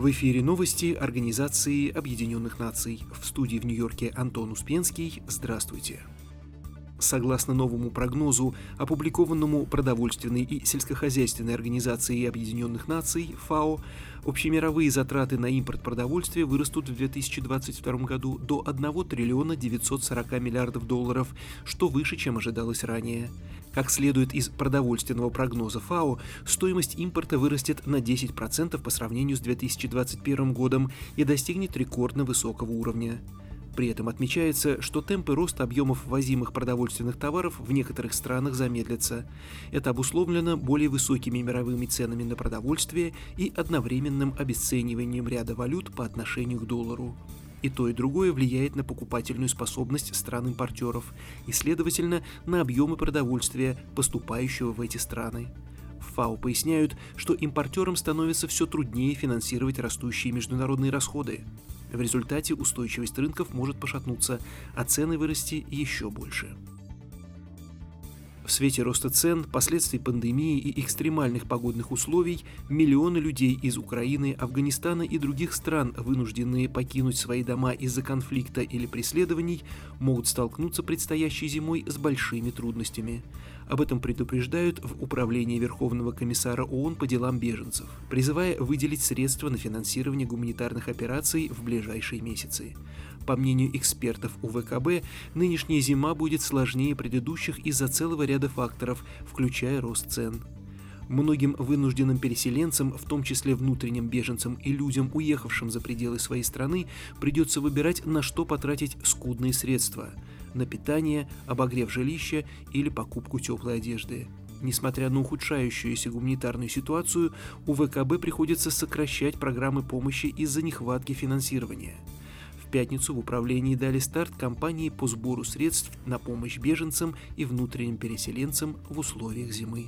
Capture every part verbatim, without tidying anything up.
В эфире новости Организации Объединенных Наций. В студии в Нью-Йорке Антон Успенский. Здравствуйте. Согласно новому прогнозу, опубликованному Продовольственной и сельскохозяйственной организацией Объединенных Наций ФАО, общемировые затраты на импорт продовольствия вырастут в две тысячи двадцать втором году до одного триллиона девятьсот сорока миллиардов долларов, что выше, чем ожидалось ранее. Как следует из продовольственного прогноза ФАО, стоимость импорта вырастет на десять процентов по сравнению с две тысячи двадцать первым годом и достигнет рекордно высокого уровня. При этом отмечается, что темпы роста объемов ввозимых продовольственных товаров в некоторых странах замедлятся. Это обусловлено более высокими мировыми ценами на продовольствие и одновременным обесцениванием ряда валют по отношению к доллару. И то, и другое влияет на покупательную способность стран-импортеров и, следовательно, на объемы продовольствия, поступающего в эти страны. В ФАО поясняют, что импортерам становится все труднее финансировать растущие международные расходы. В результате устойчивость рынков может пошатнуться, а цены вырасти еще больше. В свете роста цен, последствий пандемии и экстремальных погодных условий миллионы людей из Украины, Афганистана и других стран, вынужденные покинуть свои дома из-за конфликта или преследований, могут столкнуться предстоящей зимой с большими трудностями. Об этом предупреждают в Управлении Верховного комиссара ООН по делам беженцев, призывая выделить средства на финансирование гуманитарных операций в ближайшие месяцы. По мнению экспертов У В К Б, нынешняя зима будет сложнее предыдущих из-за целого ряда факторов, включая рост цен. Многим вынужденным переселенцам, в том числе внутренним беженцам и людям, уехавшим за пределы своей страны, придется выбирать, на что потратить скудные средства – на питание, обогрев жилища или покупку теплой одежды. Несмотря на ухудшающуюся гуманитарную ситуацию, У В К Б приходится сокращать программы помощи из-за нехватки финансирования. В пятницу в управлении дали старт кампании по сбору средств на помощь беженцам и внутренним переселенцам в условиях зимы.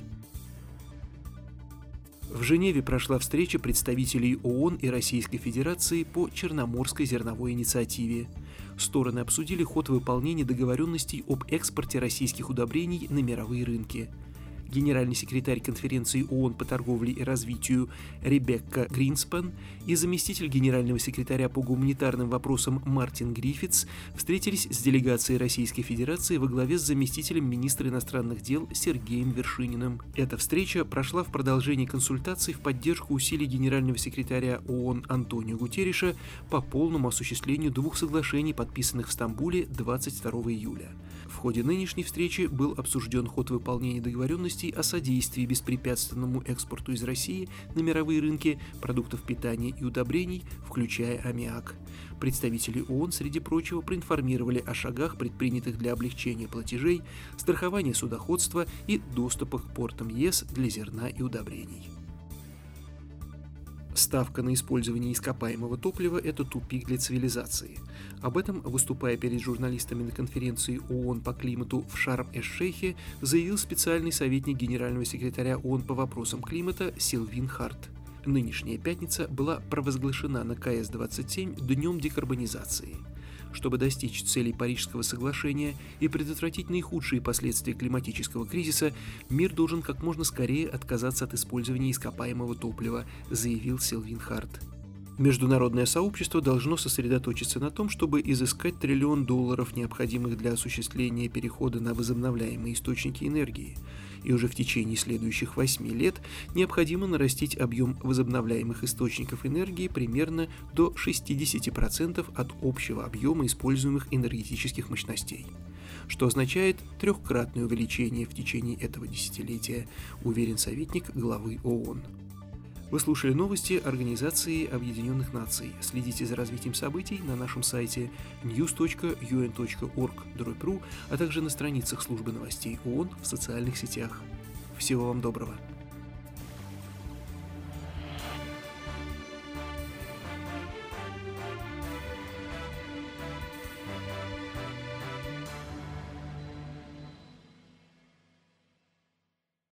В Женеве прошла встреча представителей ООН и Российской Федерации по Черноморской зерновой инициативе. Стороны обсудили ход выполнения договоренностей об экспорте российских удобрений на мировые рынки. Генеральный секретарь конференции ООН по торговле и развитию Ребекка Гринспен и заместитель генерального секретаря по гуманитарным вопросам Мартин Гриффитс встретились с делегацией Российской Федерации во главе с заместителем министра иностранных дел Сергеем Вершининым. Эта встреча прошла в продолжении консультаций в поддержку усилий генерального секретаря ООН Антонио Гутерриша по полному осуществлению двух соглашений, подписанных в Стамбуле двадцать второго июля. В ходе нынешней встречи был обсужден ход выполнения договоренностей о содействии беспрепятственному экспорту из России на мировые рынки продуктов питания и удобрений, включая аммиак. Представители ООН, среди прочего, проинформировали о шагах, предпринятых для облегчения платежей, страхования судоходства и доступа к портам Е С для зерна и удобрений. Ставка на использование ископаемого топлива – это тупик для цивилизации. Об этом, выступая перед журналистами на конференции ООН по климату в Шарм-эш-Шейхе, заявил специальный советник генерального секретаря ООН по вопросам климата Сильвин Харт. Нынешняя пятница была провозглашена на К С двадцать семь Днем декарбонизации. Чтобы достичь целей Парижского соглашения и предотвратить наихудшие последствия климатического кризиса, мир должен как можно скорее отказаться от использования ископаемого топлива, заявил Сильвин Харт. Международное сообщество должно сосредоточиться на том, чтобы изыскать триллион долларов, необходимых для осуществления перехода на возобновляемые источники энергии. И уже в течение следующих восьми лет необходимо нарастить объем возобновляемых источников энергии примерно до шестидесяти процентов от общего объема используемых энергетических мощностей, что означает трехкратное увеличение в течение этого десятилетия, уверен советник главы ООН. Вы слушали новости Организации Объединенных Наций. Следите за развитием событий на нашем сайте ньюс точка ю эн точка орг дробь ру, а также на страницах службы новостей ООН в социальных сетях. Всего вам доброго!